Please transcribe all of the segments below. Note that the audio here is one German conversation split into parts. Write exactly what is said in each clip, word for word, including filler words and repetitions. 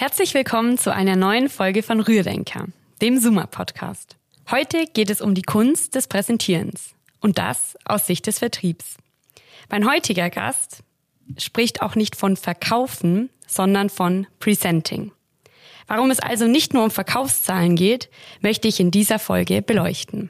Herzlich willkommen zu einer neuen Folge von Rührdenker, dem Summa-Podcast. Heute geht es um die Kunst des Präsentierens und das aus Sicht des Vertriebs. Mein heutiger Gast spricht auch nicht von Verkaufen, sondern von Presenting. Warum es also nicht nur um Verkaufszahlen geht, möchte ich in dieser Folge beleuchten.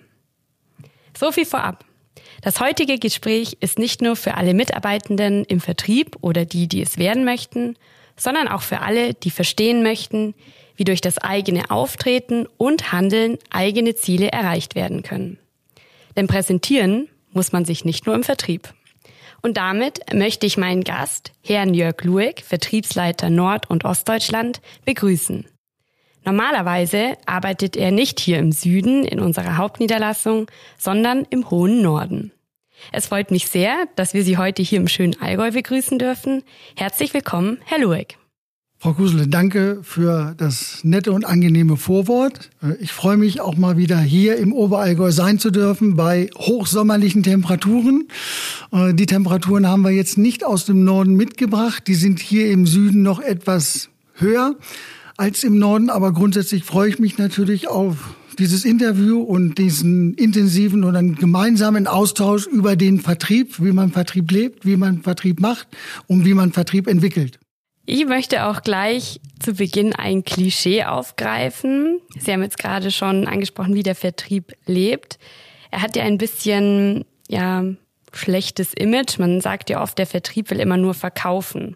So viel vorab. Das heutige Gespräch ist nicht nur für alle Mitarbeitenden im Vertrieb oder die, die es werden möchten, sondern auch für alle, die verstehen möchten, wie durch das eigene Auftreten und Handeln eigene Ziele erreicht werden können. Denn präsentieren muss man sich nicht nur im Vertrieb. Und damit möchte ich meinen Gast, Herrn Jörg Lueg, Vertriebsleiter Nord- und Ostdeutschland, begrüßen. Normalerweise arbeitet er nicht hier im Süden in unserer Hauptniederlassung, sondern im hohen Norden. Es freut mich sehr, dass wir Sie heute hier im schönen Allgäu begrüßen dürfen. Herzlich willkommen, Herr Lueg. Frau Kusele, danke für das nette und angenehme Vorwort. Ich freue mich auch mal wieder hier im Oberallgäu sein zu dürfen bei hochsommerlichen Temperaturen. Die Temperaturen haben wir jetzt nicht aus dem Norden mitgebracht. Die sind hier im Süden noch etwas höher als im Norden. Aber grundsätzlich freue ich mich natürlich auf dieses Interview und diesen intensiven und einen gemeinsamen Austausch über den Vertrieb, wie man Vertrieb lebt, wie man Vertrieb macht und wie man Vertrieb entwickelt. Ich möchte auch gleich zu Beginn ein Klischee aufgreifen. Sie haben jetzt gerade schon angesprochen, wie der Vertrieb lebt. Er hat ja ein bisschen, ja, schlechtes Image. Man sagt ja oft, der Vertrieb will immer nur verkaufen.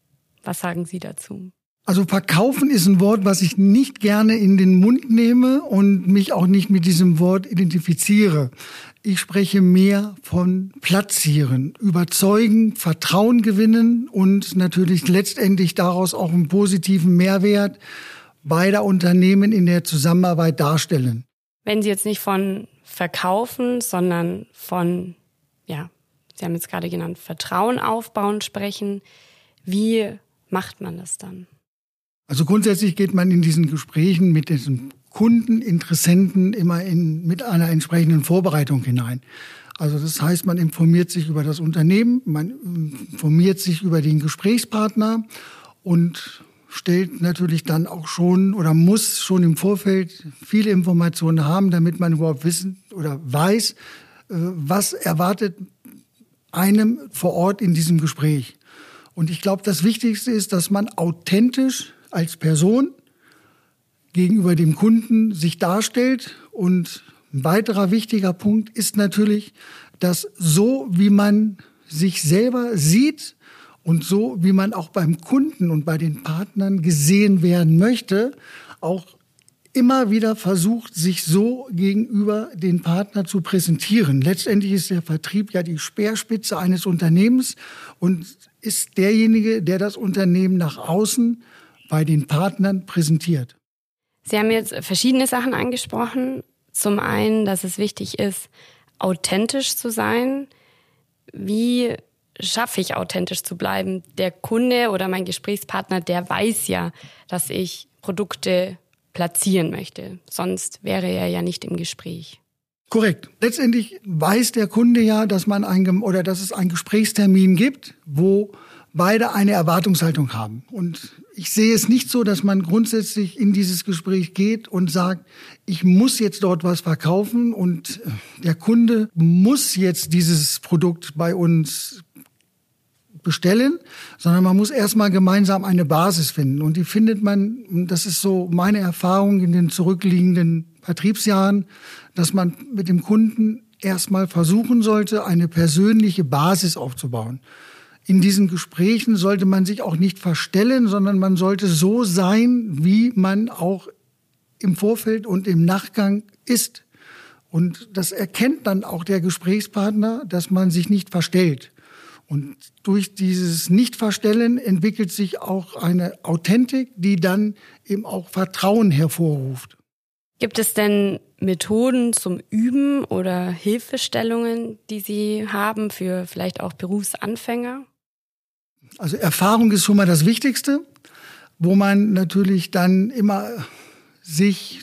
Was sagen Sie dazu? Also verkaufen ist ein Wort, was ich nicht gerne in den Mund nehme und mich auch nicht mit diesem Wort identifiziere. Ich spreche mehr von platzieren, überzeugen, Vertrauen gewinnen und natürlich letztendlich daraus auch einen positiven Mehrwert beider Unternehmen in der Zusammenarbeit darstellen. Wenn Sie jetzt nicht von verkaufen, sondern von, ja, Sie haben jetzt gerade genannt, Vertrauen aufbauen sprechen, wie macht man das dann? Also grundsätzlich geht man in diesen Gesprächen mit diesen Kunden, Interessenten immer in, mit einer entsprechenden Vorbereitung hinein. Also das heißt, man informiert sich über das Unternehmen, man informiert sich über den Gesprächspartner und stellt natürlich dann auch schon oder muss schon im Vorfeld viele Informationen haben, damit man überhaupt wissen oder weiß, was erwartet einem vor Ort in diesem Gespräch. Und ich glaube, das Wichtigste ist, dass man authentisch als Person gegenüber dem Kunden sich darstellt. Und ein weiterer wichtiger Punkt ist natürlich, dass so wie man sich selber sieht und so wie man auch beim Kunden und bei den Partnern gesehen werden möchte, auch immer wieder versucht, sich so gegenüber den Partner zu präsentieren. Letztendlich ist der Vertrieb ja die Speerspitze eines Unternehmens und ist derjenige, der das Unternehmen nach außen bei den Partnern präsentiert. Sie haben jetzt verschiedene Sachen angesprochen. Zum einen, dass es wichtig ist, authentisch zu sein. Wie schaffe ich, authentisch zu bleiben? Der Kunde oder mein Gesprächspartner, der weiß ja, dass ich Produkte platzieren möchte. Sonst wäre er ja nicht im Gespräch. Korrekt. Letztendlich weiß der Kunde ja, dass man ein, oder dass es einen Gesprächstermin gibt, wo beide eine Erwartungshaltung haben. Und ich sehe es nicht so, dass man grundsätzlich in dieses Gespräch geht und sagt, ich muss jetzt dort was verkaufen und der Kunde muss jetzt dieses Produkt bei uns bestellen, sondern man muss erstmal gemeinsam eine Basis finden. Und die findet man, das ist so meine Erfahrung in den zurückliegenden Vertriebsjahren, dass man mit dem Kunden erstmal versuchen sollte, eine persönliche Basis aufzubauen. In diesen Gesprächen sollte man sich auch nicht verstellen, sondern man sollte so sein, wie man auch im Vorfeld und im Nachgang ist. Und das erkennt dann auch der Gesprächspartner, dass man sich nicht verstellt. Und durch dieses Nicht-Verstellen entwickelt sich auch eine Authentik, die dann eben auch Vertrauen hervorruft. Gibt es denn Methoden zum Üben oder Hilfestellungen, die Sie haben für vielleicht auch Berufsanfänger? Also Erfahrung ist schon mal das Wichtigste, wo man natürlich dann immer sich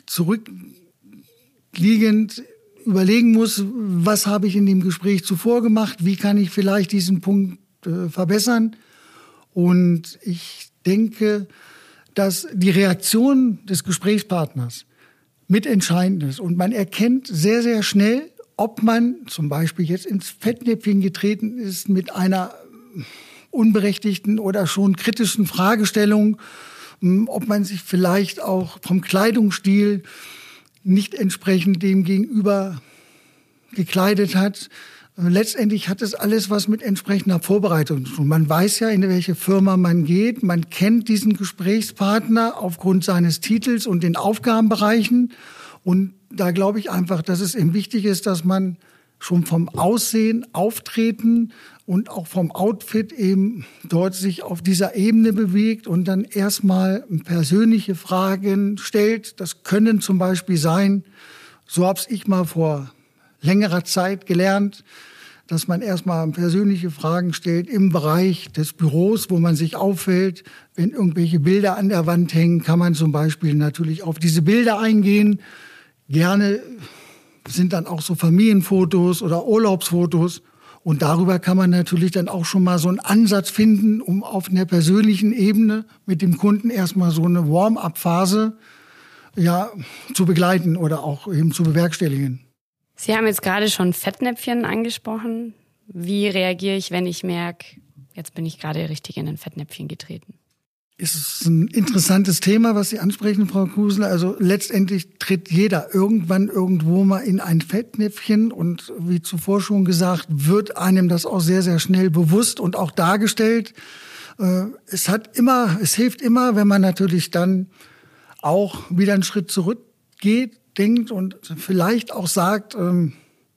zurückliegend überlegen muss, was habe ich in dem Gespräch zuvor gemacht, wie kann ich vielleicht diesen Punkt äh, verbessern. Und ich denke, dass die Reaktion des Gesprächspartners mitentscheidend ist. Und man erkennt sehr, sehr schnell, ob man zum Beispiel jetzt ins Fettnäpfchen getreten ist mit einer unberechtigten oder schon kritischen Fragestellung, ob man sich vielleicht auch vom Kleidungsstil nicht entsprechend dem Gegenüber gekleidet hat. Letztendlich hat es alles was mit entsprechender Vorbereitung zu tun. Man weiß ja, in welche Firma man geht. Man kennt diesen Gesprächspartner aufgrund seines Titels und den Aufgabenbereichen. Und da glaube ich einfach, dass es eben wichtig ist, dass man schon vom Aussehen, Auftreten und auch vom Outfit eben dort sich auf dieser Ebene bewegt und dann erstmal persönliche Fragen stellt. Das können zum Beispiel sein, so hab's ich mal vor längerer Zeit gelernt, dass man erstmal persönliche Fragen stellt im Bereich des Büros, wo man sich auffällt. Wenn irgendwelche Bilder an der Wand hängen, kann man zum Beispiel natürlich auf diese Bilder eingehen. Gerne sind dann auch so Familienfotos oder Urlaubsfotos. Und darüber kann man natürlich dann auch schon mal so einen Ansatz finden, um auf einer persönlichen Ebene mit dem Kunden erstmal so eine Warm-up-Phase ja, zu begleiten oder auch eben zu bewerkstelligen. Sie haben jetzt gerade schon Fettnäpfchen angesprochen. Wie reagiere ich, wenn ich merke, jetzt bin ich gerade richtig in ein Fettnäpfchen getreten? Es ist ein interessantes Thema, was Sie ansprechen, Frau Kusler. Also letztendlich tritt jeder irgendwann irgendwo mal in ein Fettnäpfchen. Und wie zuvor schon gesagt, wird einem das auch sehr, sehr schnell bewusst und auch dargestellt. Es hat immer, es hilft immer, wenn man natürlich dann auch wieder einen Schritt zurückgeht, denkt und vielleicht auch sagt, ähm,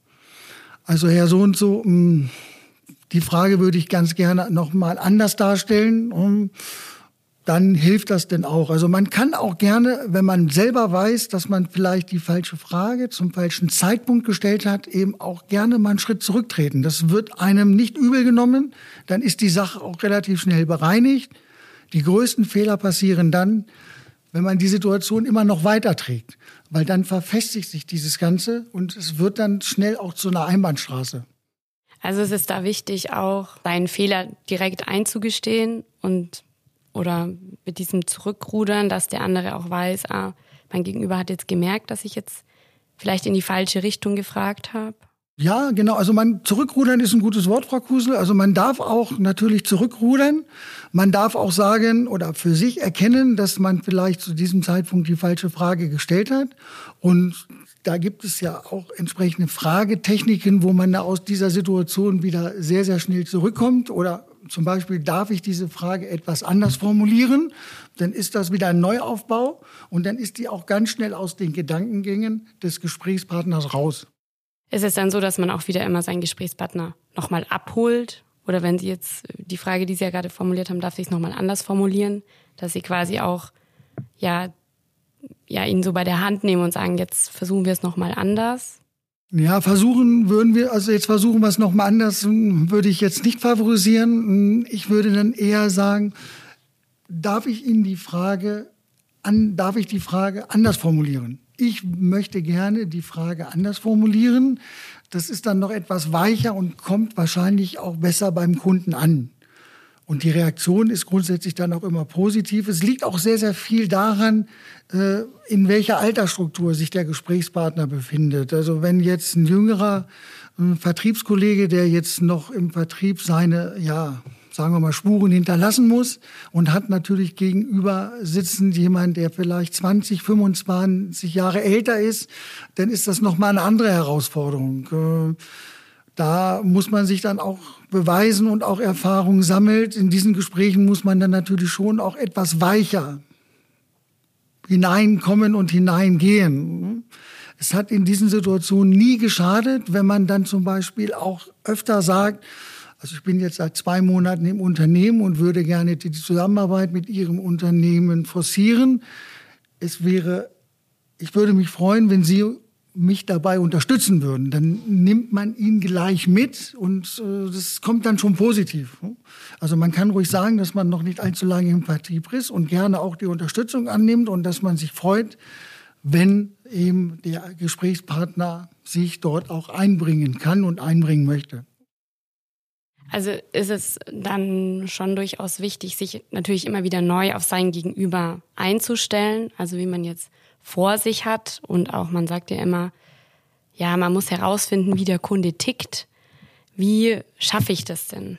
also Herr so und so, ähm, die Frage würde ich ganz gerne noch mal anders darstellen. Um, dann hilft das denn auch. Also man kann auch gerne, wenn man selber weiß, dass man vielleicht die falsche Frage zum falschen Zeitpunkt gestellt hat, eben auch gerne mal einen Schritt zurücktreten. Das wird einem nicht übel genommen. Dann ist die Sache auch relativ schnell bereinigt. Die größten Fehler passieren dann, wenn man die Situation immer noch weiterträgt. Weil dann verfestigt sich dieses Ganze und es wird dann schnell auch zu einer Einbahnstraße. Also es ist da wichtig, auch seinen Fehler direkt einzugestehen und oder mit diesem Zurückrudern, dass der andere auch weiß, ah, mein Gegenüber hat jetzt gemerkt, dass ich jetzt vielleicht in die falsche Richtung gefragt habe. Ja, genau. Also man zurückrudern ist ein gutes Wort, Frau Kusel. Also man darf auch natürlich zurückrudern. Man darf auch sagen oder für sich erkennen, dass man vielleicht zu diesem Zeitpunkt die falsche Frage gestellt hat. Und da gibt es ja auch entsprechende Fragetechniken, wo man da aus dieser Situation wieder sehr, sehr schnell zurückkommt. Oder zum Beispiel, darf ich diese Frage etwas anders formulieren? Dann ist das wieder ein Neuaufbau. Und dann ist die auch ganz schnell aus den Gedankengängen des Gesprächspartners raus. Ist es dann so, dass man auch wieder immer seinen Gesprächspartner nochmal abholt? Oder wenn Sie jetzt die Frage, die Sie ja gerade formuliert haben, darf ich es nochmal anders formulieren? Dass Sie quasi auch, ja, ja, ihn so bei der Hand nehmen und sagen, jetzt versuchen wir es nochmal anders? Ja, versuchen würden wir, also jetzt versuchen wir es nochmal anders, würde ich jetzt nicht favorisieren. Ich würde dann eher sagen, darf ich Ihnen die Frage, an, darf ich die Frage anders formulieren? Ich möchte gerne die Frage anders formulieren. Das ist dann noch etwas weicher und kommt wahrscheinlich auch besser beim Kunden an. Und die Reaktion ist grundsätzlich dann auch immer positiv. Es liegt auch sehr, sehr viel daran, in welcher Altersstruktur sich der Gesprächspartner befindet. Also wenn jetzt ein jüngerer Vertriebskollege, der jetzt noch im Vertrieb seine, ja, sagen wir mal, Spuren hinterlassen muss und hat natürlich gegenüber sitzend jemand, der vielleicht zwanzig, fünfundzwanzig Jahre älter ist, dann ist das nochmal eine andere Herausforderung. Da muss man sich dann auch beweisen und auch Erfahrung sammelt. In diesen Gesprächen muss man dann natürlich schon auch etwas weicher hineinkommen und hineingehen. Es hat in diesen Situationen nie geschadet, wenn man dann zum Beispiel auch öfter sagt, also ich bin jetzt seit zwei Monaten im Unternehmen und würde gerne die Zusammenarbeit mit Ihrem Unternehmen forcieren. Es wäre, ich würde mich freuen, wenn Sie mich dabei unterstützen würden. Dann nimmt man ihn gleich mit und äh, das kommt dann schon positiv. Also man kann ruhig sagen, dass man noch nicht allzu lange im Vertrieb ist und gerne auch die Unterstützung annimmt und dass man sich freut, wenn eben der Gesprächspartner sich dort auch einbringen kann und einbringen möchte. Also ist es dann schon durchaus wichtig, sich natürlich immer wieder neu auf sein Gegenüber einzustellen, also wie man jetzt vor sich hat. Und auch, man sagt ja immer, ja, man muss herausfinden, wie der Kunde tickt. Wie schaffe ich das denn?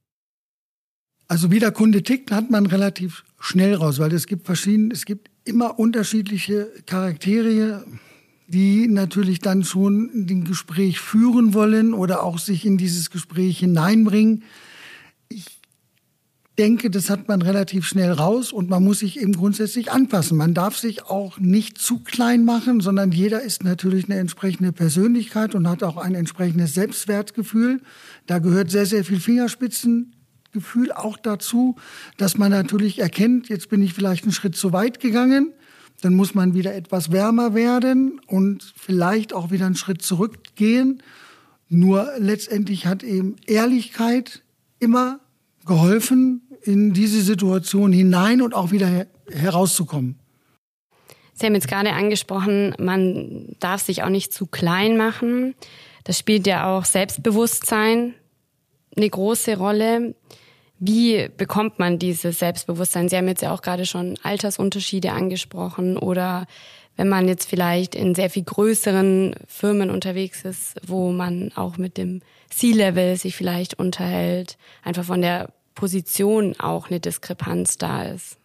Also wie der Kunde tickt, hat man relativ schnell raus, weil es gibt verschiedene, es gibt immer unterschiedliche Charaktere, die natürlich dann schon ein Gespräch führen wollen oder auch sich in dieses Gespräch hineinbringen. Ich denke, das hat man relativ schnell raus und man muss sich eben grundsätzlich anpassen. Man darf sich auch nicht zu klein machen, sondern jeder ist natürlich eine entsprechende Persönlichkeit und hat auch ein entsprechendes Selbstwertgefühl. Da gehört sehr, sehr viel Fingerspitzengefühl auch dazu, dass man natürlich erkennt, jetzt bin ich vielleicht einen Schritt zu weit gegangen. Dann muss man wieder etwas wärmer werden und vielleicht auch wieder einen Schritt zurückgehen. Nur letztendlich hat eben Ehrlichkeit immer geholfen, in diese Situation hinein und auch wieder her- herauszukommen. Sie haben jetzt gerade angesprochen, man darf sich auch nicht zu klein machen. Das spielt ja auch Selbstbewusstsein eine große Rolle. Wie bekommt man dieses Selbstbewusstsein? Sie haben jetzt ja auch gerade schon Altersunterschiede angesprochen oder wenn man jetzt vielleicht in sehr viel größeren Firmen unterwegs ist, wo man auch mit dem C-Level sich vielleicht unterhält, einfach von der Position auch eine Diskrepanz da ist.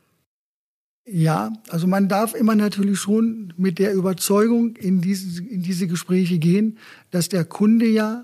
Ja, also man darf immer natürlich schon mit der Überzeugung in diese, in diese Gespräche gehen, dass der Kunde ja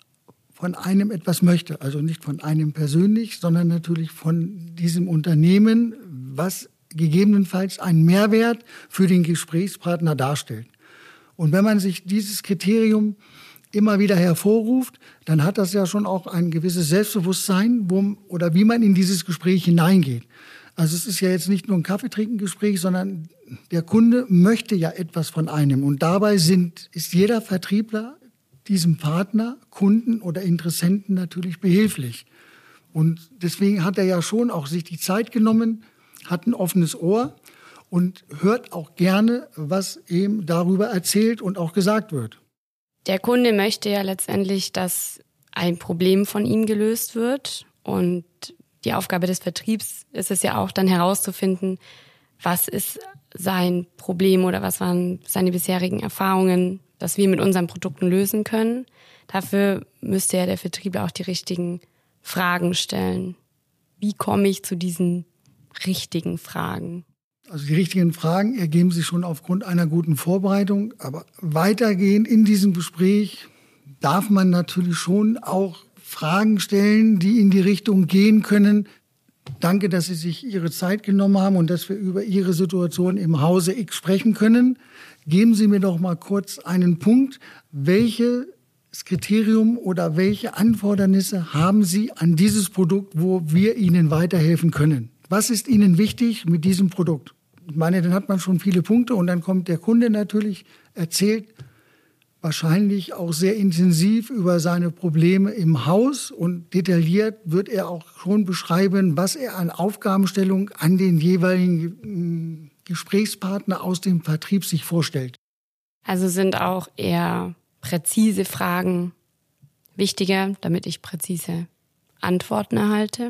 von einem etwas möchte. Also nicht von einem persönlich, sondern natürlich von diesem Unternehmen, was gegebenenfalls einen Mehrwert für den Gesprächspartner darstellt. Und wenn man sich dieses Kriterium immer wieder hervorruft, dann hat das ja schon auch ein gewisses Selbstbewusstsein, wo, oder wie man in dieses Gespräch hineingeht. Also es ist ja jetzt nicht nur ein Kaffeetrinkengespräch, sondern der Kunde möchte ja etwas von einem. Und dabei sind, ist jeder Vertriebler diesem Partner, Kunden oder Interessenten natürlich behilflich. Und deswegen hat er ja schon auch sich die Zeit genommen, hat ein offenes Ohr und hört auch gerne, was ihm darüber erzählt und auch gesagt wird. Der Kunde möchte ja letztendlich, dass ein Problem von ihm gelöst wird. Und die Aufgabe des Vertriebs ist es ja auch dann herauszufinden, was ist sein Problem oder was waren seine bisherigen Erfahrungen, dass wir mit unseren Produkten lösen können. Dafür müsste ja der Vertriebler auch die richtigen Fragen stellen. Wie komme ich zu diesen richtigen Fragen? Also die richtigen Fragen ergeben sich schon aufgrund einer guten Vorbereitung. Aber weitergehend in diesem Gespräch darf man natürlich schon auch Fragen stellen, die in die Richtung gehen können. Danke, dass Sie sich Ihre Zeit genommen haben und dass wir über Ihre Situation im Hause X sprechen können. Geben Sie mir doch mal kurz einen Punkt. Welches Kriterium oder welche Anfordernisse haben Sie an dieses Produkt, wo wir Ihnen weiterhelfen können? Was ist Ihnen wichtig mit diesem Produkt? Ich meine, dann hat man schon viele Punkte und dann kommt der Kunde natürlich, erzählt wahrscheinlich auch sehr intensiv über seine Probleme im Haus und detailliert wird er auch schon beschreiben, was er an Aufgabenstellung an den jeweiligen Gesprächspartner aus dem Vertrieb sich vorstellt. Also sind auch eher präzise Fragen wichtiger, damit ich präzise Antworten erhalte?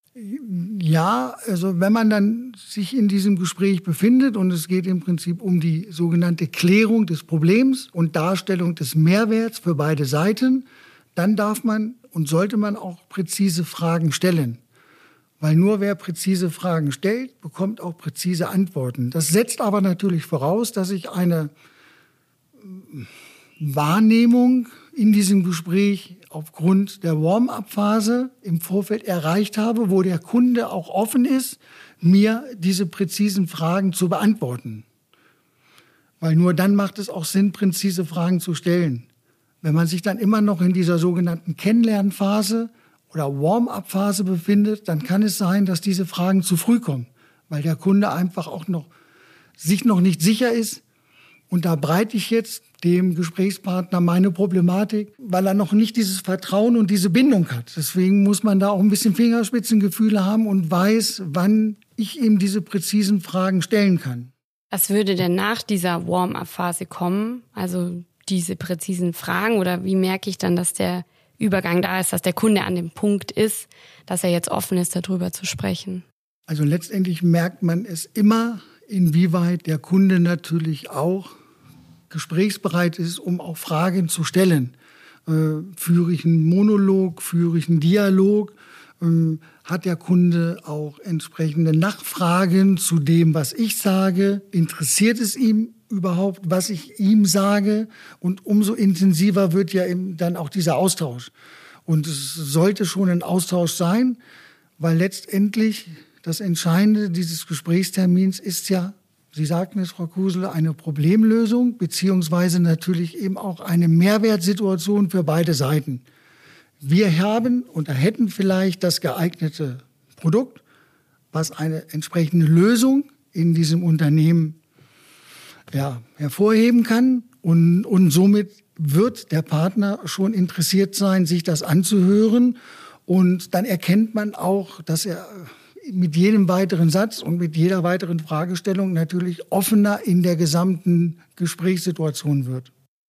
Ja, also wenn man dann sich in diesem Gespräch befindet und es geht im Prinzip um die sogenannte Klärung des Problems und Darstellung des Mehrwerts für beide Seiten, dann darf man und sollte man auch präzise Fragen stellen. Weil nur wer präzise Fragen stellt, bekommt auch präzise Antworten. Das setzt aber natürlich voraus, dass ich eine Wahrnehmung in diesem Gespräch aufgrund der Warm-up-Phase im Vorfeld erreicht habe, wo der Kunde auch offen ist, mir diese präzisen Fragen zu beantworten. Weil nur dann macht es auch Sinn, präzise Fragen zu stellen. Wenn man sich dann immer noch in dieser sogenannten Kennenlernphase oder Warm-up-Phase befindet, dann kann es sein, dass diese Fragen zu früh kommen, weil der Kunde einfach auch noch sich noch nicht sicher ist. Und da breite ich jetzt dem Gesprächspartner meine Problematik, weil er noch nicht dieses Vertrauen und diese Bindung hat. Deswegen muss man da auch ein bisschen Fingerspitzengefühle haben und weiß, wann ich ihm diese präzisen Fragen stellen kann. Was würde denn nach dieser Warm-up-Phase kommen? Also diese präzisen Fragen, oder wie merke ich dann, dass der Übergang da ist, dass der Kunde an dem Punkt ist, dass er jetzt offen ist, darüber zu sprechen? Also letztendlich merkt man es immer, inwieweit der Kunde natürlich auch gesprächsbereit ist, um auch Fragen zu stellen. Äh, führe ich einen Monolog, führe ich einen Dialog? Ähm, hat der Kunde auch entsprechende Nachfragen zu dem, was ich sage? Interessiert es ihm überhaupt, was ich ihm sage? Und umso intensiver wird ja eben dann auch dieser Austausch. Und es sollte schon ein Austausch sein, weil letztendlich das Entscheidende dieses Gesprächstermins ist ja, Sie sagten es, Frau Kusel, eine Problemlösung beziehungsweise natürlich eben auch eine Mehrwertsituation für beide Seiten. Wir haben oder hätten vielleicht das geeignete Produkt, was eine entsprechende Lösung in diesem Unternehmen ja, hervorheben kann. Und, und somit wird der Partner schon interessiert sein, sich das anzuhören. Und dann erkennt man auch, dass er mit jedem weiteren Satz und mit jeder weiteren Fragestellung natürlich offener in der gesamten Gesprächssituation wird.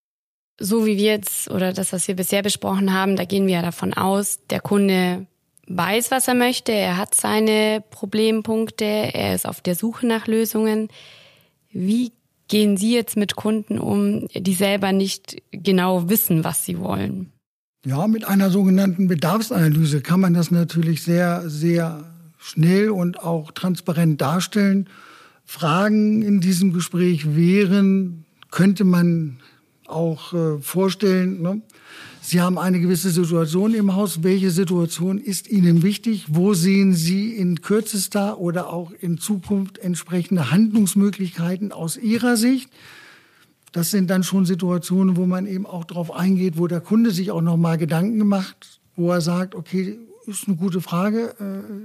So wie wir jetzt oder das, was wir bisher besprochen haben, da gehen wir ja davon aus, der Kunde weiß, was er möchte, er hat seine Problempunkte, er ist auf der Suche nach Lösungen. Wie gehen Sie jetzt mit Kunden um, die selber nicht genau wissen, was sie wollen? Ja, mit einer sogenannten Bedarfsanalyse kann man das natürlich sehr, sehr schnell und auch transparent darstellen. Fragen in diesem Gespräch wären, könnte man auch äh, vorstellen, ne? Sie haben eine gewisse Situation im Haus. Welche Situation ist Ihnen wichtig? Wo sehen Sie in kürzester oder auch in Zukunft entsprechende Handlungsmöglichkeiten aus Ihrer Sicht? Das sind dann schon Situationen, wo man eben auch darauf eingeht, wo der Kunde sich auch noch mal Gedanken macht, wo er sagt, okay, ist eine gute Frage.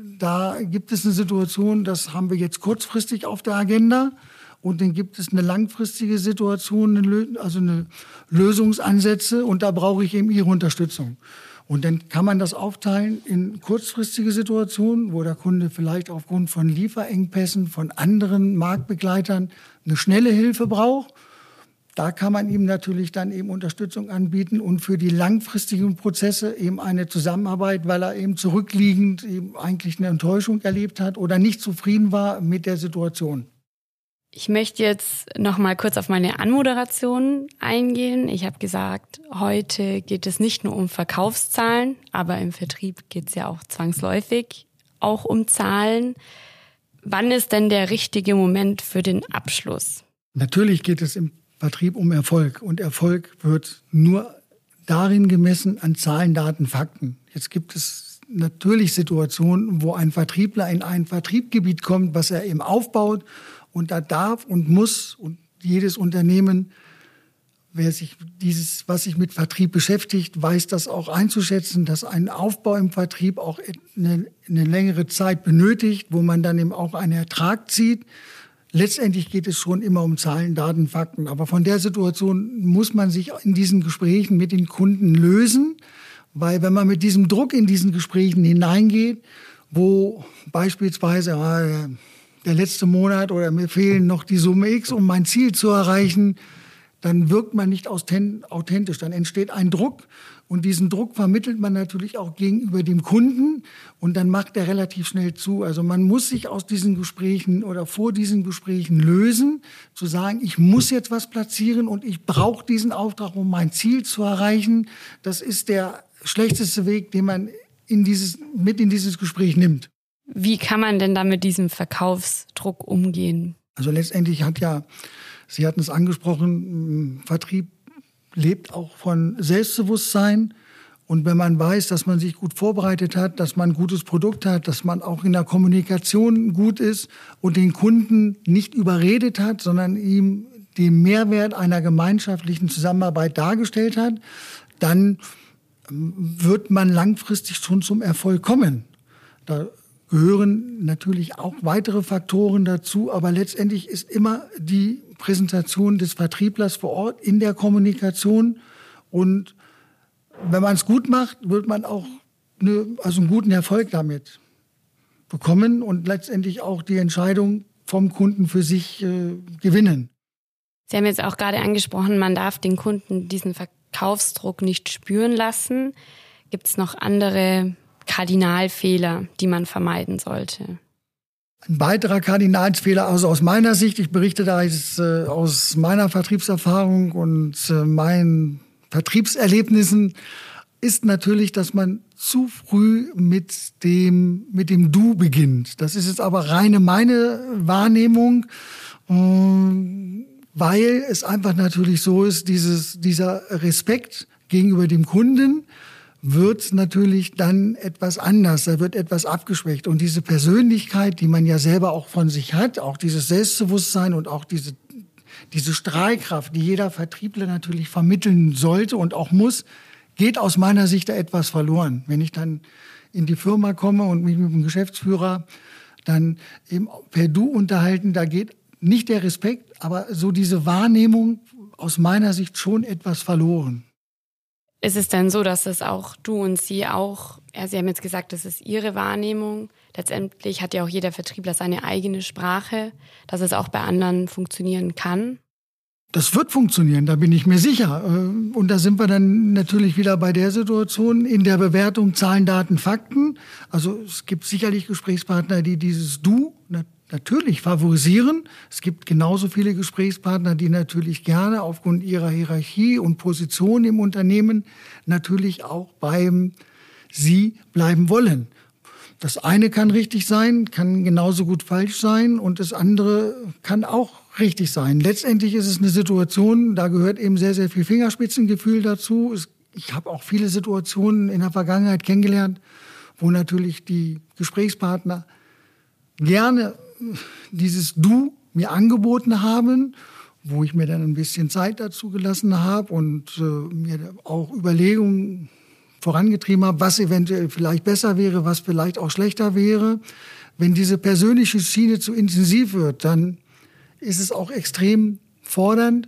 Da gibt es eine Situation, das haben wir jetzt kurzfristig auf der Agenda. Und dann gibt es eine langfristige Situation, also eine Lösungsansätze. Und da brauche ich eben Ihre Unterstützung. Und dann kann man das aufteilen in kurzfristige Situationen, wo der Kunde vielleicht aufgrund von Lieferengpässen von anderen Marktbegleitern eine schnelle Hilfe braucht. Da kann man ihm natürlich dann eben Unterstützung anbieten und für die langfristigen Prozesse eben eine Zusammenarbeit, weil er eben zurückliegend eben eigentlich eine Enttäuschung erlebt hat oder nicht zufrieden war mit der Situation. Ich möchte jetzt noch mal kurz auf meine Anmoderation eingehen. Ich habe gesagt, heute geht es nicht nur um Verkaufszahlen, aber im Vertrieb geht es ja auch zwangsläufig auch um Zahlen. Wann ist denn der richtige Moment für den Abschluss? Natürlich geht es im Vertrieb um Erfolg. Und Erfolg wird nur darin gemessen an Zahlen, Daten, Fakten. Jetzt gibt es natürlich Situationen, wo ein Vertriebler in ein Vertriebsgebiet kommt, was er eben aufbaut. Und da darf und muss und jedes Unternehmen, wer sich dieses, was sich mit Vertrieb beschäftigt, weiß das auch einzuschätzen, dass ein Aufbau im Vertrieb auch eine, eine längere Zeit benötigt, wo man dann eben auch einen Ertrag zieht. Letztendlich geht es schon immer um Zahlen, Daten, Fakten. Aber von der Situation muss man sich in diesen Gesprächen mit den Kunden lösen. Weil wenn man mit diesem Druck in diesen Gesprächen hineingeht, wo beispielsweise ah, der letzte Monat oder mir fehlen noch die Summe X, um mein Ziel zu erreichen, dann wirkt man nicht authentisch. Dann entsteht ein Druck und diesen Druck vermittelt man natürlich auch gegenüber dem Kunden und dann macht er relativ schnell zu. Also man muss sich aus diesen Gesprächen oder vor diesen Gesprächen lösen, zu sagen, ich muss jetzt was platzieren und ich brauche diesen Auftrag, um mein Ziel zu erreichen. Das ist der schlechteste Weg, den man in dieses, mit in dieses Gespräch nimmt. Wie kann man denn da mit diesem Verkaufsdruck umgehen? Also letztendlich hat ja, Sie hatten es angesprochen, Vertrieb lebt auch von Selbstbewusstsein. Und wenn man weiß, dass man sich gut vorbereitet hat, dass man ein gutes Produkt hat, dass man auch in der Kommunikation gut ist und den Kunden nicht überredet hat, sondern ihm den Mehrwert einer gemeinschaftlichen Zusammenarbeit dargestellt hat, dann wird man langfristig schon zum Erfolg kommen. Da gehören natürlich auch weitere Faktoren dazu, aber letztendlich ist immer die Präsentation des Vertrieblers vor Ort in der Kommunikation. Und wenn man es gut macht, wird man auch eine, also einen guten Erfolg damit bekommen und letztendlich auch die Entscheidung vom Kunden für sich äh, gewinnen. Sie haben jetzt auch gerade angesprochen, man darf den Kunden diesen Verkaufsdruck nicht spüren lassen. Gibt es noch andere Kardinalfehler, die man vermeiden sollte? Ein weiterer Kardinalsfehler, also aus meiner Sicht, ich berichte da jetzt äh, aus meiner Vertriebserfahrung und äh, meinen Vertriebserlebnissen, ist natürlich, dass man zu früh mit dem, mit dem Du beginnt. Das ist jetzt aber reine meine Wahrnehmung, äh, weil es einfach natürlich so ist, dieses, dieser Respekt gegenüber dem Kunden wird natürlich dann etwas anders, da wird etwas abgeschwächt. Und diese Persönlichkeit, die man ja selber auch von sich hat, auch dieses Selbstbewusstsein und auch diese, diese Strahlkraft, die jeder Vertriebler natürlich vermitteln sollte und auch muss, geht aus meiner Sicht da etwas verloren. Wenn ich dann in die Firma komme und mich mit dem Geschäftsführer dann eben per Du unterhalten, da geht nicht der Respekt, aber so diese Wahrnehmung aus meiner Sicht schon etwas verloren. Ist es denn so, dass es auch du und sie auch, ja, Sie haben jetzt gesagt, das ist Ihre Wahrnehmung. Letztendlich hat ja auch jeder Vertriebler seine eigene Sprache, dass es auch bei anderen funktionieren kann? Das wird funktionieren, da bin ich mir sicher. Und da sind wir dann natürlich wieder bei der Situation in der Bewertung Zahlen, Daten, Fakten. Also es gibt sicherlich Gesprächspartner, die dieses Du natürlich favorisieren. Es gibt genauso viele Gesprächspartner, die natürlich gerne aufgrund ihrer Hierarchie und Position im Unternehmen natürlich auch beim Sie bleiben wollen. Das eine kann richtig sein, kann genauso gut falsch sein und das andere kann auch richtig sein. Letztendlich ist es eine Situation, da gehört eben sehr, sehr viel Fingerspitzengefühl dazu. Ich habe auch viele Situationen in der Vergangenheit kennengelernt, wo natürlich die Gesprächspartner gerne dieses Du mir angeboten haben, wo ich mir dann ein bisschen Zeit dazu gelassen habe und äh, mir auch Überlegungen vorangetrieben habe, was eventuell vielleicht besser wäre, was vielleicht auch schlechter wäre. Wenn diese persönliche Schiene zu intensiv wird, dann ist es auch extrem fordernd,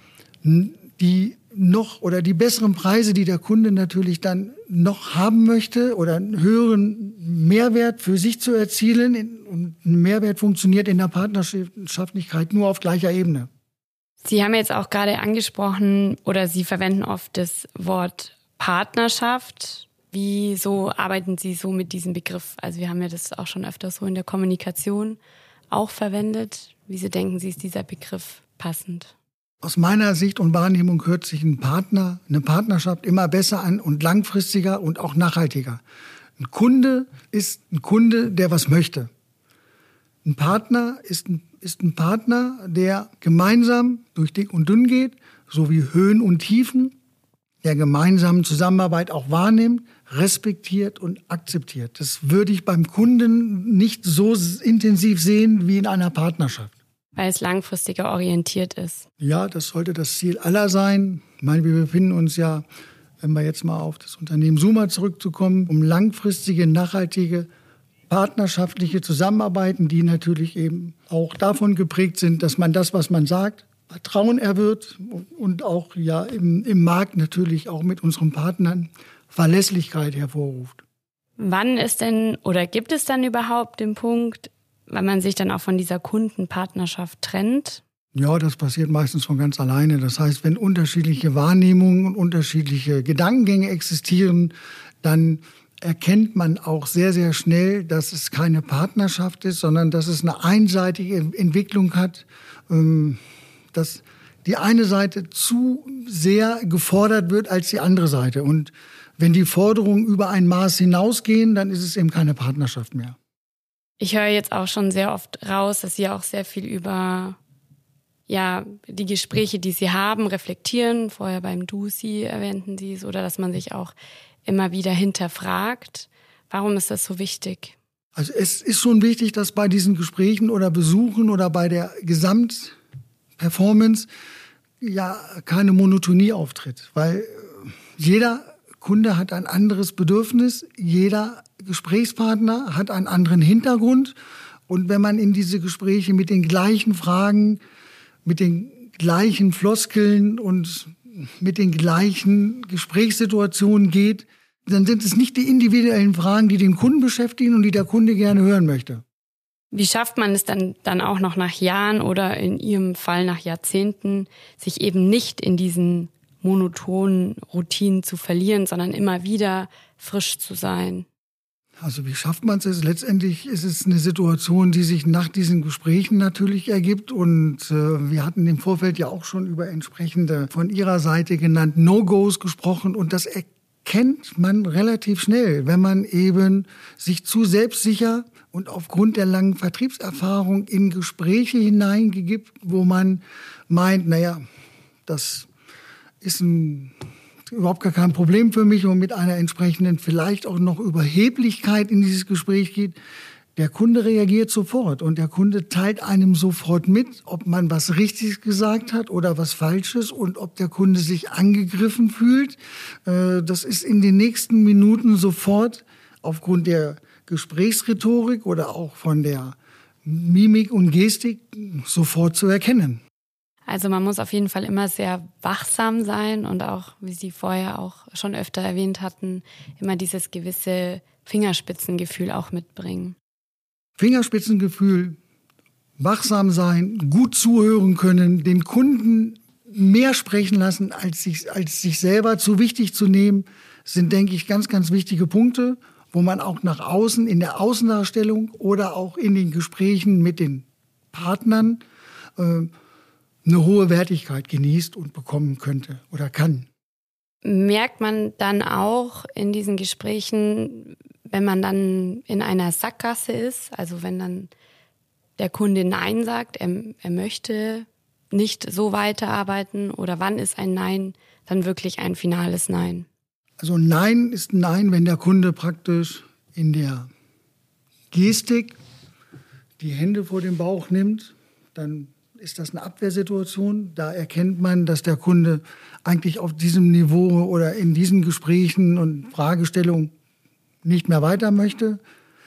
die noch oder die besseren Preise, die der Kunde natürlich dann noch haben möchte oder einen höheren Mehrwert für sich zu erzielen. Und ein Mehrwert funktioniert in der Partnerschaftlichkeit nur auf gleicher Ebene. Sie haben jetzt auch gerade angesprochen oder Sie verwenden oft das Wort Partnerschaft. Wieso arbeiten Sie so mit diesem Begriff? Also wir haben ja das auch schon öfter so in der Kommunikation auch verwendet. Wieso denken Sie, ist dieser Begriff passend? Aus meiner Sicht und Wahrnehmung hört sich ein Partner, eine Partnerschaft immer besser an und langfristiger und auch nachhaltiger. Ein Kunde ist ein Kunde, der was möchte. Ein Partner ist ein, ist ein Partner, der gemeinsam durch dick und dünn geht, sowie Höhen und Tiefen, der gemeinsamen Zusammenarbeit auch wahrnimmt, respektiert und akzeptiert. Das würde ich beim Kunden nicht so intensiv sehen wie in einer Partnerschaft. Weil es langfristiger orientiert ist. Ja, das sollte das Ziel aller sein. Ich meine, wir befinden uns ja, wenn wir jetzt mal auf das Unternehmen Suma zurückzukommen, um langfristige, nachhaltige, partnerschaftliche Zusammenarbeiten, die natürlich eben auch davon geprägt sind, dass man das, was man sagt, Vertrauen erwirbt und auch ja im, im Markt natürlich auch mit unseren Partnern Verlässlichkeit hervorruft. Wann ist denn oder gibt es dann überhaupt den Punkt, wenn man sich dann auch von dieser Kundenpartnerschaft trennt? Ja, das passiert meistens von ganz alleine. Das heißt, wenn unterschiedliche Wahrnehmungen und unterschiedliche Gedankengänge existieren, dann erkennt man auch sehr, sehr schnell, dass es keine Partnerschaft ist, sondern dass es eine einseitige Entwicklung hat, dass die eine Seite zu sehr gefordert wird als die andere Seite. Und wenn die Forderungen über ein Maß hinausgehen, dann ist es eben keine Partnerschaft mehr. Ich höre jetzt auch schon sehr oft raus, dass Sie auch sehr viel über ja, die Gespräche, die Sie haben, reflektieren. Vorher beim Du, Sie erwähnten Sie es, oder dass man sich auch immer wieder hinterfragt. Warum ist das so wichtig? Also es ist schon wichtig, dass bei diesen Gesprächen oder Besuchen oder bei der Gesamtperformance ja keine Monotonie auftritt, weil jeder Kunde hat ein anderes Bedürfnis, jeder Gesprächspartner hat einen anderen Hintergrund. Und wenn man in diese Gespräche mit den gleichen Fragen, mit den gleichen Floskeln und mit den gleichen Gesprächssituationen geht, dann sind es nicht die individuellen Fragen, die den Kunden beschäftigen und die der Kunde gerne hören möchte. Wie schafft man es dann, dann auch noch nach Jahren oder in Ihrem Fall nach Jahrzehnten, sich eben nicht in diesen monotonen Routinen zu verlieren, sondern immer wieder frisch zu sein? Also wie schafft man es? Letztendlich ist es eine Situation, die sich nach diesen Gesprächen natürlich ergibt. Und äh, wir hatten im Vorfeld ja auch schon über entsprechende von Ihrer Seite genannt No-Gos gesprochen. Und das erkennt man relativ schnell, wenn man eben sich zu selbstsicher und aufgrund der langen Vertriebserfahrung in Gespräche hineingegibt, wo man meint, naja, das ist ein überhaupt gar kein Problem für mich und mit einer entsprechenden vielleicht auch noch Überheblichkeit in dieses Gespräch geht. Der Kunde reagiert sofort und der Kunde teilt einem sofort mit, ob man was Richtiges gesagt hat oder was Falsches und ob der Kunde sich angegriffen fühlt. Das ist in den nächsten Minuten sofort aufgrund der Gesprächsrhetorik oder auch von der Mimik und Gestik sofort zu erkennen. Also man muss auf jeden Fall immer sehr wachsam sein und auch, wie Sie vorher auch schon öfter erwähnt hatten, immer dieses gewisse Fingerspitzengefühl auch mitbringen. Fingerspitzengefühl, wachsam sein, gut zuhören können, den Kunden mehr sprechen lassen, als sich, als sich selber zu wichtig zu nehmen, sind, denke ich, ganz, ganz wichtige Punkte, wo man auch nach außen, in der Außendarstellung oder auch in den Gesprächen mit den Partnern äh, eine hohe Wertigkeit genießt und bekommen könnte oder kann. Merkt man dann auch in diesen Gesprächen, wenn man dann in einer Sackgasse ist, also wenn dann der Kunde Nein sagt, er, er möchte nicht so weiterarbeiten, oder wann ist ein Nein dann wirklich ein finales Nein? Also Nein ist Nein, wenn der Kunde praktisch in der Gestik die Hände vor den Bauch nimmt, dann ist das eine Abwehrsituation. Da erkennt man, dass der Kunde eigentlich auf diesem Niveau oder in diesen Gesprächen und Fragestellungen nicht mehr weiter möchte.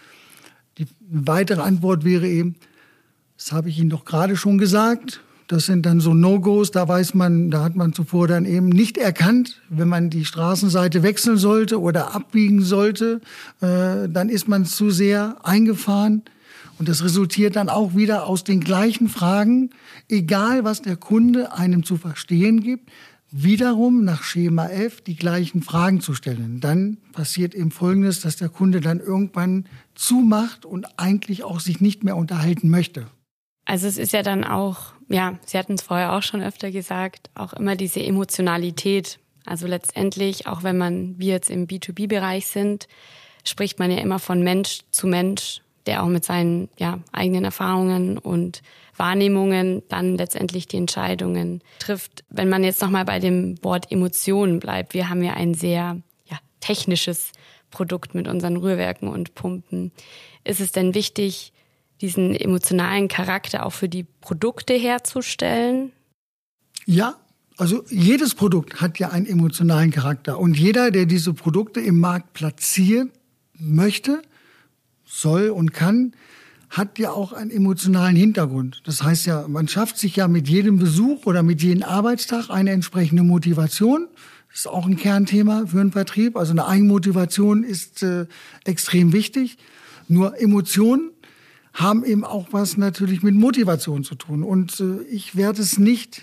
Die weitere Antwort wäre eben, das habe ich Ihnen doch gerade schon gesagt. Das sind dann so No-Gos, da weiß man, da hat man zuvor dann eben nicht erkannt, wenn man die Straßenseite wechseln sollte oder abbiegen sollte, äh, dann ist man zu sehr eingefahren. Und das resultiert dann auch wieder aus den gleichen Fragen, egal was der Kunde einem zu verstehen gibt, wiederum nach Schema F die gleichen Fragen zu stellen. Dann passiert eben Folgendes, dass der Kunde dann irgendwann zumacht und eigentlich auch sich nicht mehr unterhalten möchte. Also es ist ja dann auch, ja, Sie hatten es vorher auch schon öfter gesagt, auch immer diese Emotionalität. Also letztendlich, auch wenn man, wir jetzt im B zwei B-Bereich sind, spricht man ja immer von Mensch zu Mensch, der auch mit seinen ja, eigenen Erfahrungen und Wahrnehmungen dann letztendlich die Entscheidungen trifft. Wenn man jetzt nochmal bei dem Wort Emotionen bleibt, wir haben ja ein sehr ja, technisches Produkt mit unseren Rührwerken und Pumpen. Ist es denn wichtig, diesen emotionalen Charakter auch für die Produkte herzustellen? Ja, also jedes Produkt hat ja einen emotionalen Charakter. Und jeder, der diese Produkte im Markt platzieren möchte, soll und kann, hat ja auch einen emotionalen Hintergrund. Das heißt ja, man schafft sich ja mit jedem Besuch oder mit jedem Arbeitstag eine entsprechende Motivation. Das ist auch ein Kernthema für einen Vertrieb. Also eine Eigenmotivation ist äh, extrem wichtig. Nur Emotionen haben eben auch was natürlich mit Motivation zu tun. Und äh, ich werde es nicht,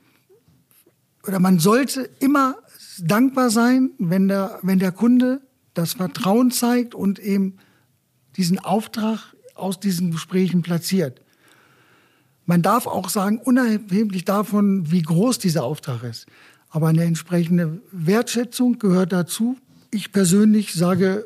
oder man sollte immer dankbar sein, wenn der, wenn der Kunde das Vertrauen zeigt und eben diesen Auftrag aus diesen Gesprächen platziert. Man darf auch sagen, unabhängig davon, wie groß dieser Auftrag ist. Aber eine entsprechende Wertschätzung gehört dazu. Ich persönlich sage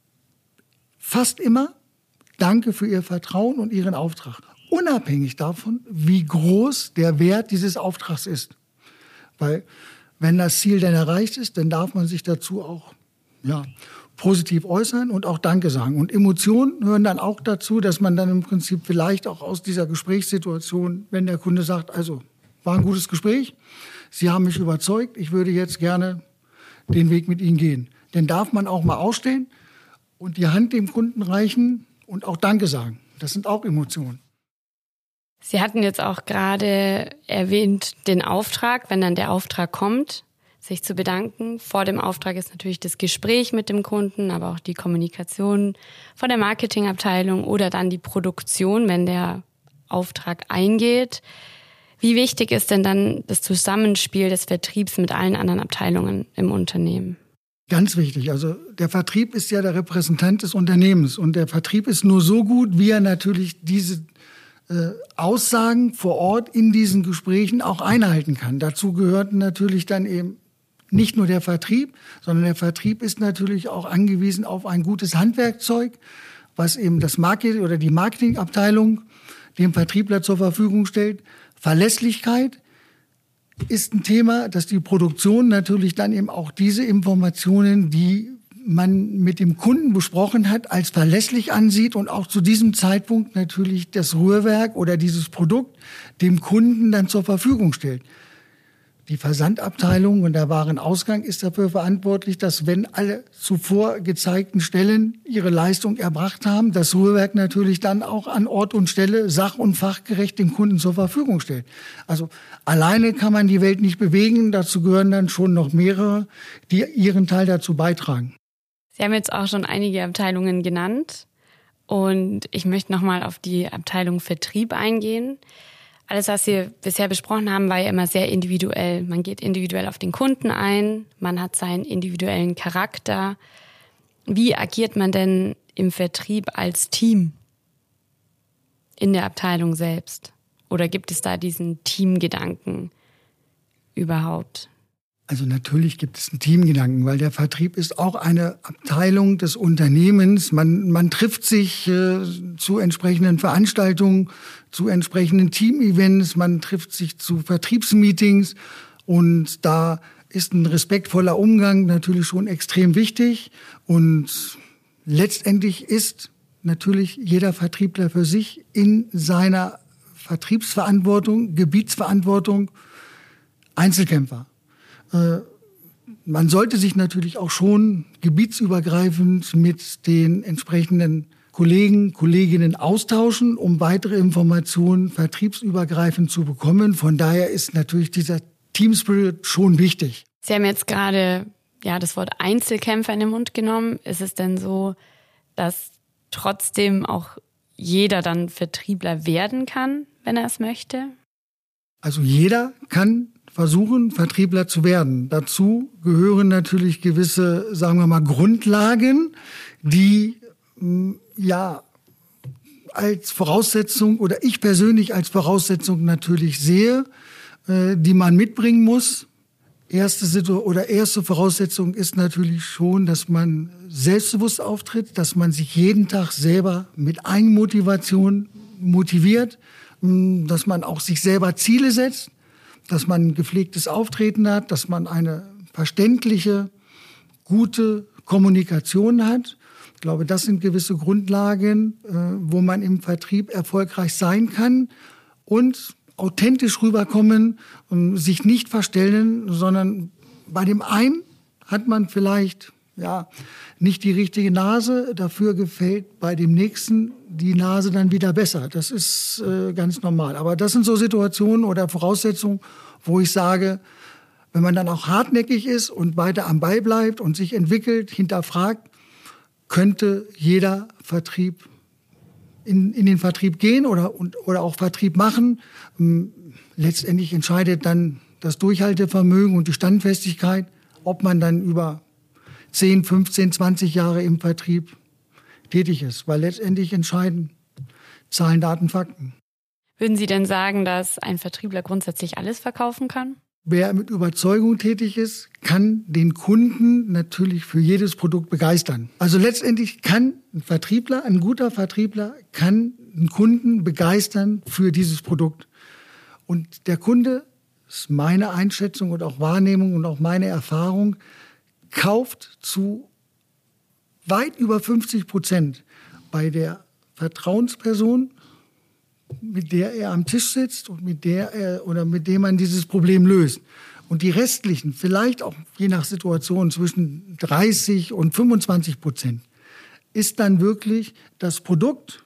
fast immer, danke für Ihr Vertrauen und Ihren Auftrag. Unabhängig davon, wie groß der Wert dieses Auftrags ist. Weil wenn das Ziel dann erreicht ist, dann darf man sich dazu auch ja, positiv äußern und auch Danke sagen. Und Emotionen hören dann auch dazu, dass man dann im Prinzip vielleicht auch aus dieser Gesprächssituation, wenn der Kunde sagt, also war ein gutes Gespräch, Sie haben mich überzeugt, ich würde jetzt gerne den Weg mit Ihnen gehen. Dann darf man auch mal ausstehen und die Hand dem Kunden reichen und auch Danke sagen. Das sind auch Emotionen. Sie hatten jetzt auch gerade erwähnt den Auftrag, wenn dann der Auftrag kommt, sich zu bedanken. Vor dem Auftrag ist natürlich das Gespräch mit dem Kunden, aber auch die Kommunikation von der Marketingabteilung oder dann die Produktion, wenn der Auftrag eingeht. Wie wichtig ist denn dann das Zusammenspiel des Vertriebs mit allen anderen Abteilungen im Unternehmen? Ganz wichtig. Also der Vertrieb ist ja der Repräsentant des Unternehmens. Und der Vertrieb ist nur so gut, wie er natürlich diese äh, Aussagen vor Ort in diesen Gesprächen auch einhalten kann. Dazu gehört natürlich dann eben nicht nur der Vertrieb, sondern der Vertrieb ist natürlich auch angewiesen auf ein gutes Handwerkzeug, was eben das Marketing oder die Marketingabteilung dem Vertriebler zur Verfügung stellt. Verlässlichkeit ist ein Thema, dass die Produktion natürlich dann eben auch diese Informationen, die man mit dem Kunden besprochen hat, als verlässlich ansieht und auch zu diesem Zeitpunkt natürlich das Rührwerk oder dieses Produkt dem Kunden dann zur Verfügung stellt. Die Versandabteilung und der Warenausgang ist dafür verantwortlich, dass wenn alle zuvor gezeigten Stellen ihre Leistung erbracht haben, das Rührwerk natürlich dann auch an Ort und Stelle sach- und fachgerecht dem Kunden zur Verfügung stellt. Also alleine kann man die Welt nicht bewegen, dazu gehören dann schon noch mehrere, die ihren Teil dazu beitragen. Sie haben jetzt auch schon einige Abteilungen genannt und ich möchte nochmal auf die Abteilung Vertrieb eingehen. Alles, was wir bisher besprochen haben, war ja immer sehr individuell. Man geht individuell auf den Kunden ein, man hat seinen individuellen Charakter. Wie agiert man denn im Vertrieb als Team in der Abteilung selbst? Oder gibt es da diesen Teamgedanken überhaupt? Also natürlich gibt es einen Teamgedanken, weil der Vertrieb ist auch eine Abteilung des Unternehmens. Man, man trifft sich äh, zu entsprechenden Veranstaltungen, zu entsprechenden Teamevents, man trifft sich zu Vertriebsmeetings und da ist ein respektvoller Umgang natürlich schon extrem wichtig. Und letztendlich ist natürlich jeder Vertriebler für sich in seiner Vertriebsverantwortung, Gebietsverantwortung Einzelkämpfer. Man sollte sich natürlich auch schon gebietsübergreifend mit den entsprechenden Kollegen, Kolleginnen austauschen, um weitere Informationen vertriebsübergreifend zu bekommen. Von daher ist natürlich dieser Team Spirit schon wichtig. Sie haben jetzt gerade ja das Wort Einzelkämpfer in den Mund genommen. Ist es denn so, dass trotzdem auch jeder dann Vertriebler werden kann, wenn er es möchte? Also jeder kann versuchen, Vertriebler zu werden. Dazu gehören natürlich gewisse, sagen wir mal, Grundlagen, die ja als Voraussetzung oder ich persönlich als Voraussetzung natürlich sehe, die man mitbringen muss. Erste Situ- oder erste Voraussetzung ist natürlich schon, dass man selbstbewusst auftritt, dass man sich jeden Tag selber mit Eigenmotivation motiviert, dass man auch sich selber Ziele setzt, dass man ein gepflegtes Auftreten hat, dass man eine verständliche, gute Kommunikation hat. Ich glaube, das sind gewisse Grundlagen, wo man im Vertrieb erfolgreich sein kann und authentisch rüberkommen und sich nicht verstellen, sondern bei dem einen hat man vielleicht ja nicht die richtige Nase, dafür gefällt bei dem nächsten die Nase dann wieder besser. Das ist äh, ganz normal. Aber das sind so Situationen oder Voraussetzungen, wo ich sage, wenn man dann auch hartnäckig ist und weiter am Ball bleibt und sich entwickelt, hinterfragt, könnte jeder Vertrieb in, in den Vertrieb gehen oder, und, oder auch Vertrieb machen. Letztendlich entscheidet dann das Durchhaltevermögen und die Standfestigkeit, ob man dann über zehn, fünfzehn, zwanzig Jahre im Vertrieb tätig ist. Weil letztendlich entscheiden Zahlen, Daten, Fakten. Würden Sie denn sagen, dass ein Vertriebler grundsätzlich alles verkaufen kann? Wer mit Überzeugung tätig ist, kann den Kunden natürlich für jedes Produkt begeistern. Also letztendlich kann ein Vertriebler, ein guter Vertriebler, kann einen Kunden begeistern für dieses Produkt. Und der Kunde, das ist meine Einschätzung und auch Wahrnehmung und auch meine Erfahrung, kauft zu weit über fünfzig Prozent bei der Vertrauensperson, mit der er am Tisch sitzt und mit der er oder mit dem man dieses Problem löst. Und die restlichen, vielleicht auch je nach Situation zwischen dreißig und fünfundzwanzig Prozent, ist dann wirklich das Produkt,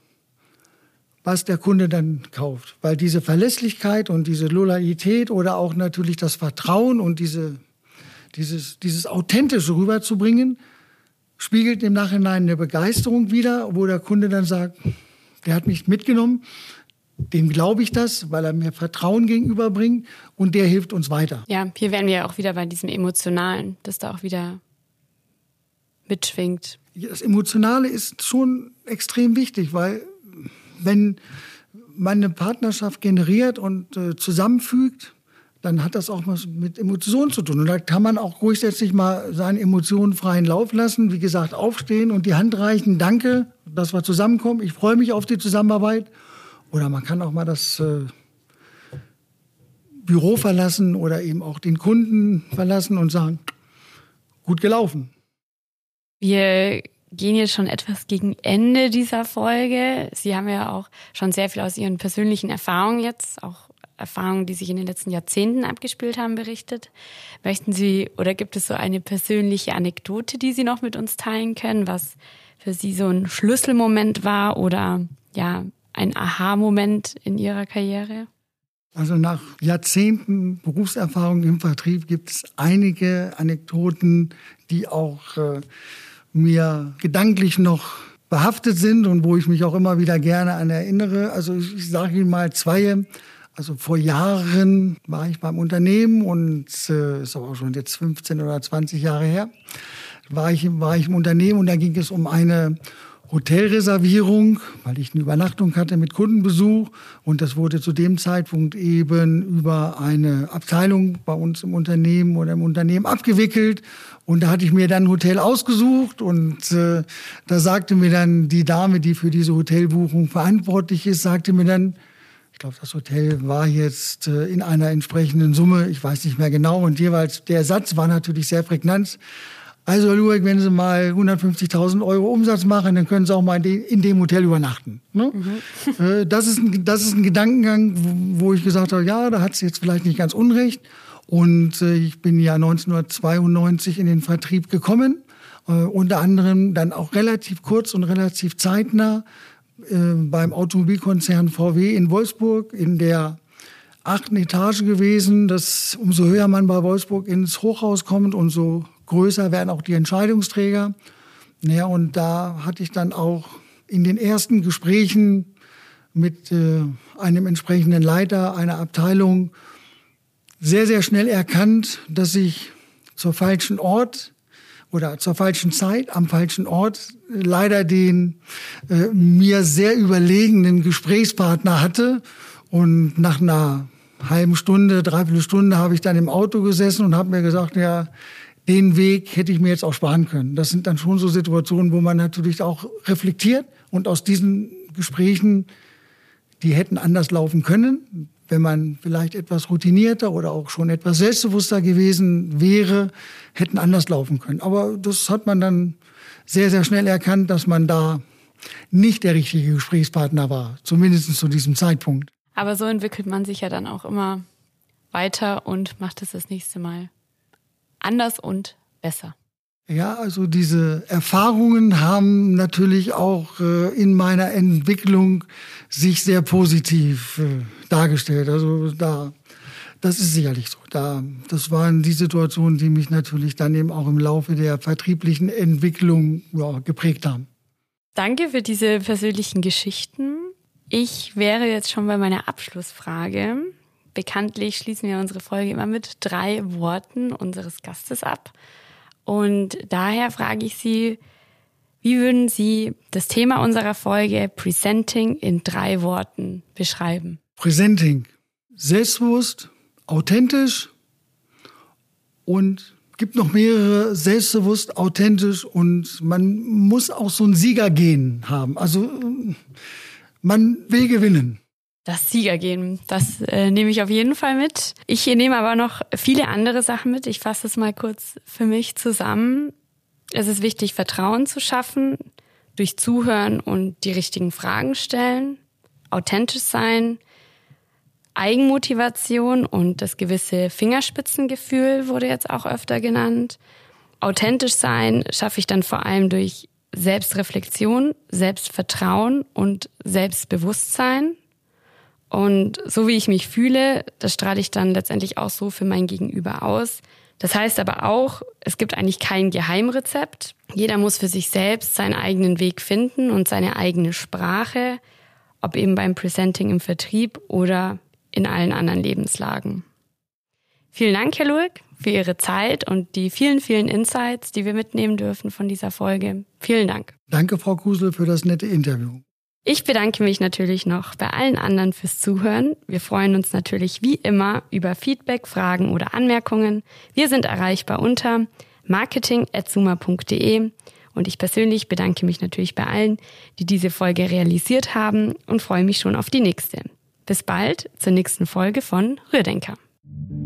was der Kunde dann kauft. Weil diese Verlässlichkeit und diese Loyalität oder auch natürlich das Vertrauen und diese, dieses, dieses Authentische rüberzubringen, spiegelt im Nachhinein eine Begeisterung wider, wo der Kunde dann sagt, der hat mich mitgenommen, dem glaube ich das, weil er mir Vertrauen gegenüberbringt und der hilft uns weiter. Ja, hier wären wir ja auch wieder bei diesem Emotionalen, dass da auch wieder mitschwingt. Das Emotionale ist schon extrem wichtig, weil wenn man eine Partnerschaft generiert und äh, zusammenfügt, dann hat das auch was mit Emotionen zu tun. Und da kann man auch grundsätzlich mal seinen Emotionen freien Lauf lassen. Wie gesagt, aufstehen und die Hand reichen. Danke, dass wir zusammenkommen. Ich freue mich auf die Zusammenarbeit. Oder man kann auch mal das äh, Büro verlassen oder eben auch den Kunden verlassen und sagen, gut gelaufen. Wir gehen jetzt schon etwas gegen Ende dieser Folge. Sie haben ja auch schon sehr viel aus Ihren persönlichen Erfahrungen jetzt, auch Erfahrungen, die sich in den letzten Jahrzehnten abgespielt haben, berichtet. Möchten Sie oder gibt es so eine persönliche Anekdote, die Sie noch mit uns teilen können, was für Sie so ein Schlüsselmoment war oder ja ein Aha-Moment in Ihrer Karriere? Also nach Jahrzehnten Berufserfahrung im Vertrieb gibt es einige Anekdoten, die auch äh, mir gedanklich noch behaftet sind und wo ich mich auch immer wieder gerne an erinnere. Also ich, ich sage Ihnen mal zwei. Also vor Jahren war ich beim Unternehmen und äh, ist aber auch schon jetzt fünfzehn oder zwanzig Jahre her, war ich, war ich im Unternehmen und da ging es um eine Hotelreservierung, weil ich eine Übernachtung hatte mit Kundenbesuch und das wurde zu dem Zeitpunkt eben über eine Abteilung bei uns im Unternehmen oder im Unternehmen abgewickelt und da hatte ich mir dann ein Hotel ausgesucht und äh, da sagte mir dann die Dame, die für diese Hotelbuchung verantwortlich ist, sagte mir dann, ich glaube, das Hotel war jetzt äh, in einer entsprechenden Summe, ich weiß nicht mehr genau und jeweils der Satz war natürlich sehr prägnant. Also, Herr Lueck, wenn Sie mal hundertfünfzigtausend Euro Umsatz machen, dann können Sie auch mal in, de, in dem Hotel übernachten. Ne? Mhm. Äh, das ist ein, das ist ein Gedankengang, wo, wo ich gesagt habe, ja, da hat sie jetzt vielleicht nicht ganz unrecht. Und äh, ich bin ja neunzehnhundertzweiundneunzig in den Vertrieb gekommen, äh, unter anderem dann auch relativ kurz und relativ zeitnah äh, beim Automobilkonzern V W in Wolfsburg in der achten Etage gewesen. Das, umso höher man bei Wolfsburg ins Hochhaus kommt, umso größer werden auch die Entscheidungsträger. Ja, und da hatte ich dann auch in den ersten Gesprächen mit äh, einem entsprechenden Leiter einer Abteilung sehr, sehr schnell erkannt, dass ich zur falschen Ort oder zur falschen Zeit am falschen Ort leider den äh, mir sehr überlegenen Gesprächspartner hatte. Und nach einer halben Stunde, dreiviertel Stunde habe ich dann im Auto gesessen und habe mir gesagt, ja, den Weg hätte ich mir jetzt auch sparen können. Das sind dann schon so Situationen, wo man natürlich auch reflektiert und aus diesen Gesprächen, die hätten anders laufen können, wenn man vielleicht etwas routinierter oder auch schon etwas selbstbewusster gewesen wäre, hätten anders laufen können. Aber das hat man dann sehr, sehr schnell erkannt, dass man da nicht der richtige Gesprächspartner war, zumindest zu diesem Zeitpunkt. Aber so entwickelt man sich ja dann auch immer weiter und macht es das nächste Mal anders und besser. Ja, also diese Erfahrungen haben natürlich auch äh, in meiner Entwicklung sich sehr positiv äh, dargestellt. Also da, das ist sicherlich so. Da, das waren die Situationen, die mich natürlich dann eben auch im Laufe der vertrieblichen Entwicklung ja, geprägt haben. Danke für diese persönlichen Geschichten. Ich wäre jetzt schon bei meiner Abschlussfrage. Bekanntlich schließen wir unsere Folge immer mit drei Worten unseres Gastes ab. Und daher frage ich Sie, wie würden Sie das Thema unserer Folge Presenting in drei Worten beschreiben? Presenting. Selbstbewusst, authentisch und gibt noch mehrere, selbstbewusst, authentisch und man muss auch so ein Siegergehen haben. Also man will gewinnen. Das Siegergehen, das äh, nehme ich auf jeden Fall mit. Ich nehme aber noch viele andere Sachen mit. Ich fasse es mal kurz für mich zusammen. Es ist wichtig, Vertrauen zu schaffen, durch Zuhören und die richtigen Fragen stellen, authentisch sein, Eigenmotivation und das gewisse Fingerspitzengefühl wurde jetzt auch öfter genannt. Authentisch sein schaffe ich dann vor allem durch Selbstreflexion, Selbstvertrauen und Selbstbewusstsein. Und so wie ich mich fühle, das strahle ich dann letztendlich auch so für mein Gegenüber aus. Das heißt aber auch, es gibt eigentlich kein Geheimrezept. Jeder muss für sich selbst seinen eigenen Weg finden und seine eigene Sprache, ob eben beim Presenting im Vertrieb oder in allen anderen Lebenslagen. Vielen Dank, Herr Lurk, für Ihre Zeit und die vielen, vielen Insights, die wir mitnehmen dürfen von dieser Folge. Vielen Dank. Danke, Frau Kusel, für das nette Interview. Ich bedanke mich natürlich noch bei allen anderen fürs Zuhören. Wir freuen uns natürlich wie immer über Feedback, Fragen oder Anmerkungen. Wir sind erreichbar unter marketing at summa punkt de und ich persönlich bedanke mich natürlich bei allen, die diese Folge realisiert haben und freue mich schon auf die nächste. Bis bald zur nächsten Folge von Rührdenker.